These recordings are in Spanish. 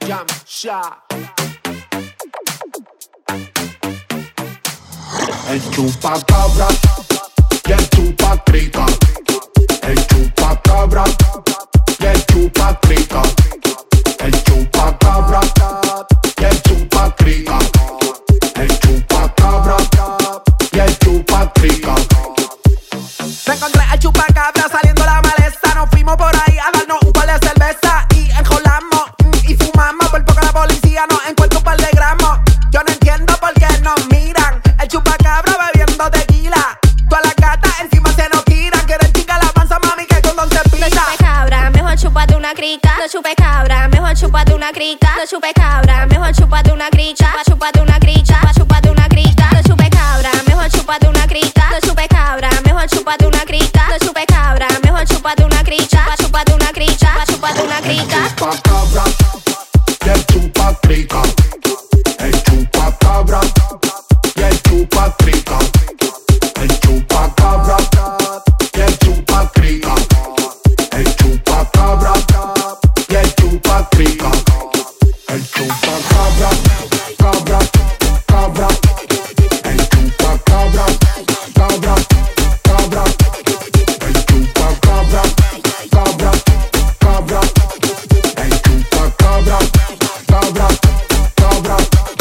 El chupacabra y el chupacrica. El chupacabra y el chupacrica. El chupacabra y el chupacrica. El chupacabra y el chupacrica. Me encontré al chupacabra saliendo la maleza. Nos fuimos por ahí a darnos un par de cerveza y enjolamos y fumamos. Por poco la policía nos encuentra un par de gramos. Yo no entiendo por qué nos miran. El chupacabra bebiendo tequila. Todas las gatas encima se nos tiran. Quieren chingar la panza, mami, que con don se pila. Lo chupe cabra, mejor chúpate una crica. Lo chupe cabra, mejor chúpate una crica. Lo chupe cabra, mejor chúpate una crica. Pa' chúpate una crica, pa' chúpate una crica. Lo chupe cabra, mejor chúpate una crica. Lo chupe cabra, mejor chúpate una crica. Lo chupe cabra, mejor chúpate una crica. Pa' chúpate una crica, pa' chúpate una crica. El chupacabra y el chupacrica. El chupacabra y el chupacrica. El chupacabra y el chupacrica. El chupacabra y el chupacrica. El chupacabra, cabra, cabra. El chupacabra, cabra, cabra. El chupacabra, cabra, cabra. El chupacabra, cabra, cabra.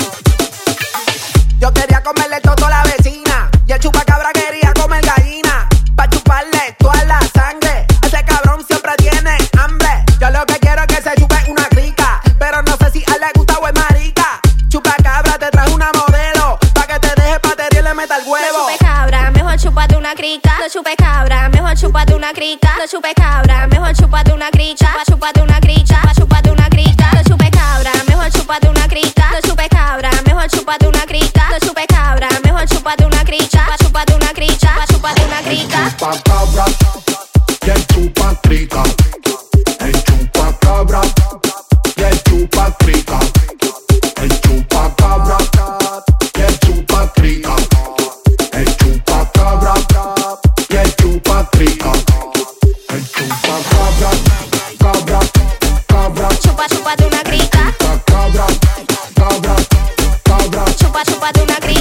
Yo quería comerle todo a la vecina y el chupacabra quería comer gallina. Pa' chuparle toda la sangre. Ese cabrón siempre tiene hambre. Yo lo que quiero es que se chupe una crica, pero no sé si a él le gusta o es marica. Chupacabra, te traje una modelo pa' que te deje batería y le meta el Lo huevo. chupe cabra, mejor chúpate una crica. Lo chupe cabra, mejor chúpate una crica. Lo chupe cabra, mejor chúpate una crica. Pa' chúpate una crica, pa' chúpate una crica. Lo chupe cabra, mejor chúpate una crica. Lo chupe cabra, mejor chúpate una crica. Lo chupe cabra, mejor chúpate una crica. Pa' chúpate una crica, pa' chúpate una crica. El chupacabra y el chupacrica. El chupacabra y el chupacrica. El chupacabra y el chupacrica. El chupacabra y el chupacrica. El chupacabra, cabra, cabra. Chupa, chúpate una crica. Chupacabra, cabra, cabra. Chupa, chúpate una crica.